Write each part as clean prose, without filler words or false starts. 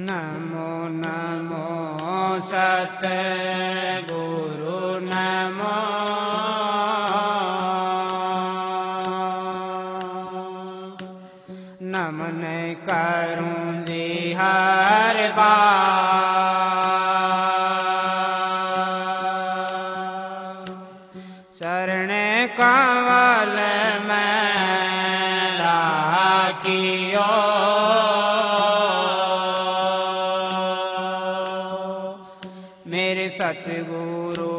नमो नमो सतगुरु नमो नमन करूं जी हर बार शरण कमल में राखियो मेरे सतगुरु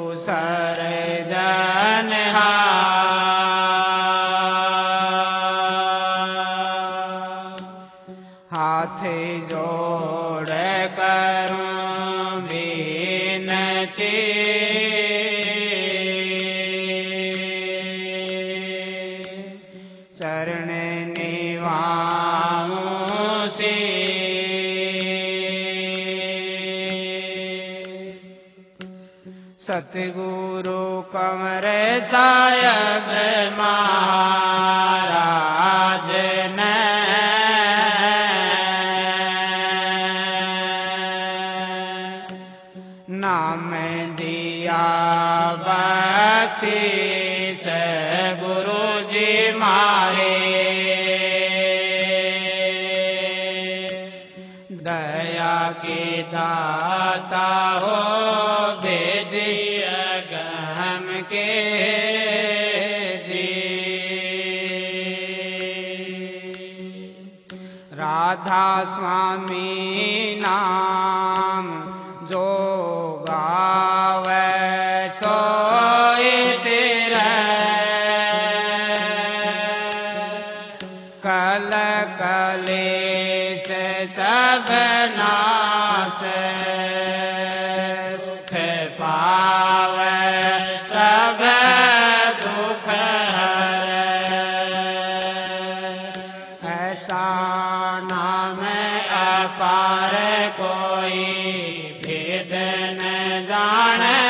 सरजनहार हाथ जोड़ करूं विनती चरण निभाऊं सतगुरु कंवर साहिब महाराज ने नाम दिया बख्शीश गुरु जी मारे दया की दाता हो के जी राधा स्वामी नाम जो गावे सोए तेरे कल कलेश सब नाश सुख पावे सब दुख हरे ऐसा नाम अपार कोई भेद न जाने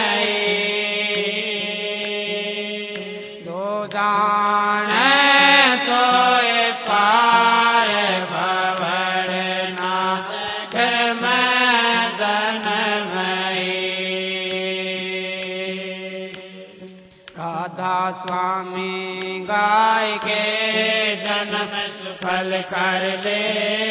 जो जाने सोए पार भवड़ नाथ में जन्म राधा स्वामी गाय के जन्म सफल कर ले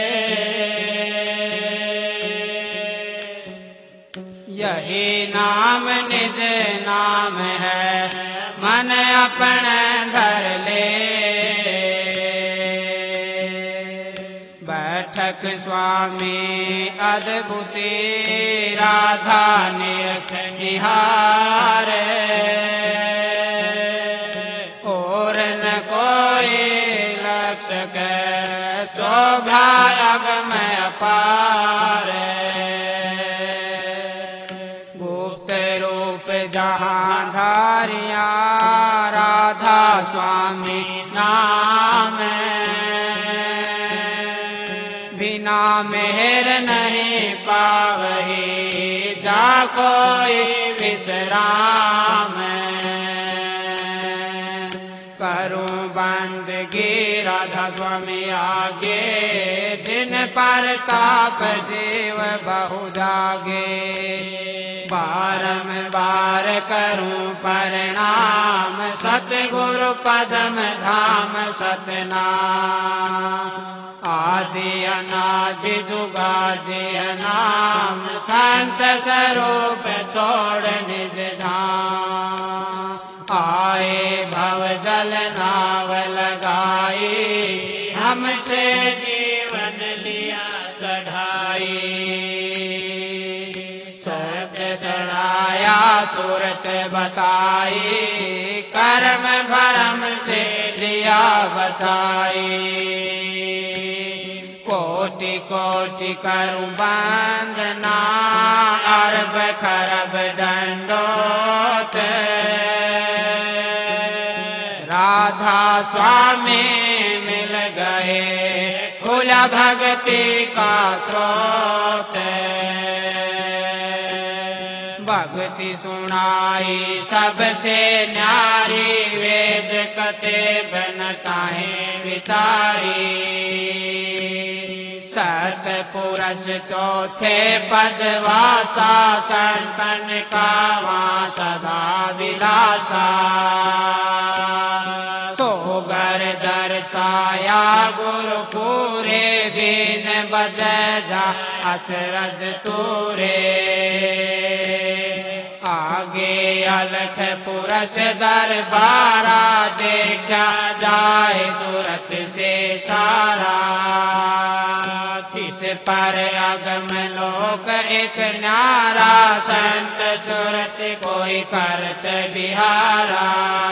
यही नाम निज नाम है मन अपने धर ले बैठक स्वामी अद्भुती राधा निरख निहारे शोभा अगम अपार गुप्त रूप जहाँ धारिया राधा स्वामी नाम बिना मेहर नहीं पावही जा कोई विश्राम करूं बंदगी राधा स्वामी आगे जिन पर ताप जीव बहु जागे बारंबार करूं प्रणाम सतगुरु पदम धाम सतनाम आदि अनादि जुगादि नाम संत स्वरूप छोड़ निज धाम आए भव जल नाव लगाई हमसे जीवन लिया चढ़ाई सत्य चढ़ाया सूरत बताई कर्म भरम से लिया बचाई कोटि कोटि करूं वंदना अरब खरब दंडोत राधा स्वामी मिल गए खुला भक्ति का स्रोत भक्ति सुनाई सबसे न्यारी वेद कते बनताएं विचारी सत सतपुरुष चौथे पद वासा, संतन का वहाँ सदा विलासा। सोगर दर्शाया गुरु पूरे, बीन बजे जा अचरज तूरे। आगे अलख पुरष दरबारा, देखा जाए सूरत से सारा। तिस पर अगम लोक एक न्यारा, संत सूरत कोई करत बिहारा।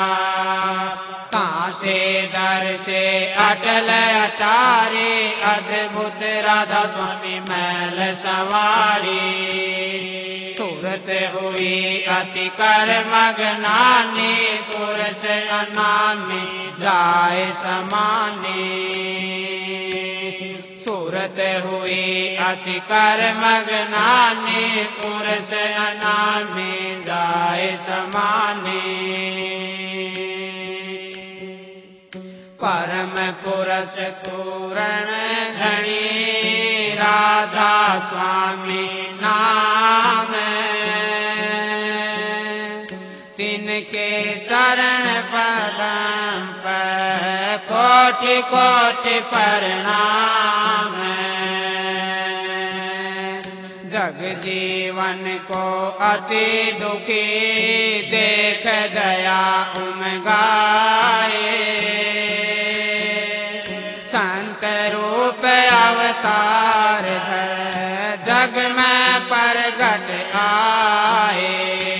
कहाँ से दर से अटल अटारे, अद्भुत राधा स्वामी मैल सवारी। सूरत हुई अति कर मगनानी, पुरुष अनामी जाए समानी। सूरत हुई अति कर मगनानी, पुरुष अनामी जाए समानी। परम पुरुष पूरण धनी, राधा स्वामी नाम। तिनके चरण पदम पर कोटि कोटि प्रणाम। जग जीवन को अति दुखी, देख दया उमगाए। संत रूप अवतार धर, जग में प्रगट आए।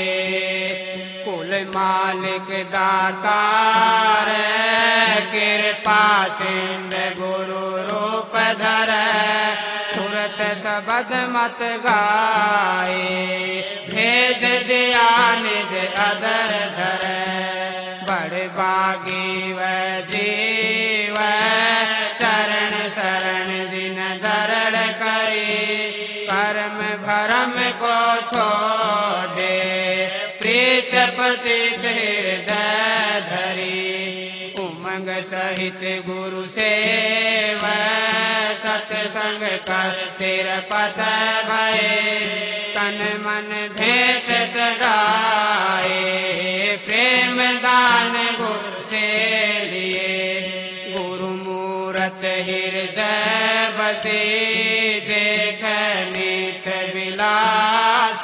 कुल मालिक दातार, कृपा सिंधु गुरु रूप धर। सूरत सबद मत गाए, भेद दिया निज अदर धर। बड़ बागी व जीव, चरण शरण जिन धरण करी। कर्म भरम को छोड़े, प्रीत पतित हृदय धरी। उमंग सहित गुरु सेव, सत्संग कर तेरा पद भये। तन मन भेंट चढ़ाए, प्रेम दान गुरु से लिए। गुरु मूरत हृदय बसे, देख नित विलास।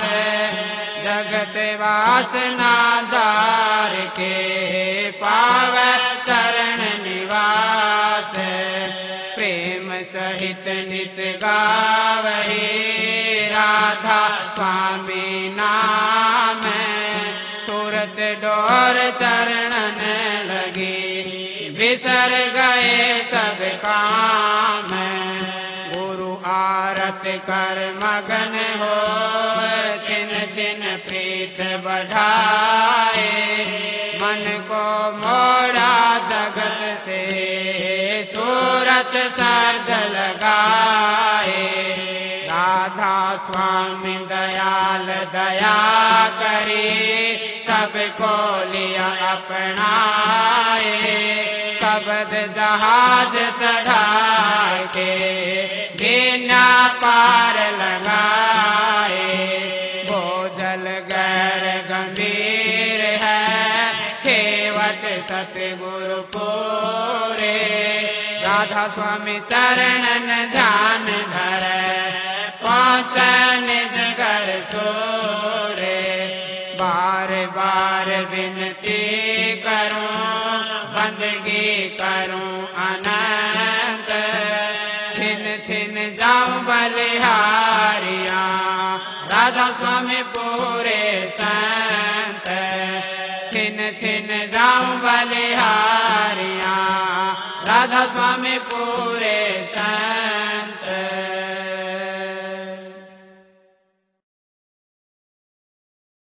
जगत वासना जार के, पावै चरण निवास। प्रेम सहित नित गावहि, राधा स्वामी नाम। सूरत डोर चरणन लगी, बिसर गए सब काम। गुरु आरत कर मगन हो, छिन छिन प्रीत बढ़ाए। मन को मोड़ा जगत से, सूरत शब्द लगाए। राधा स्वामी दयाल दया करी, सबको लिया अपनाए। शब्द जहाज चढ़ा के, बिना पार लगाए। बोझल गैर गंभीर है, खेवट सतगुरु पूरे। राधा स्वामी चरणन ध्यान धर, पहुँच निज घर सोरे। बार बार विनती करूं, बंदगी करूं अनंत। छिन छिन जाऊं बलिहारियां, राधा स्वामी पूरे संत। छिन छिन जाऊं बलिहारियां, राधा स्वामी पूरे संत।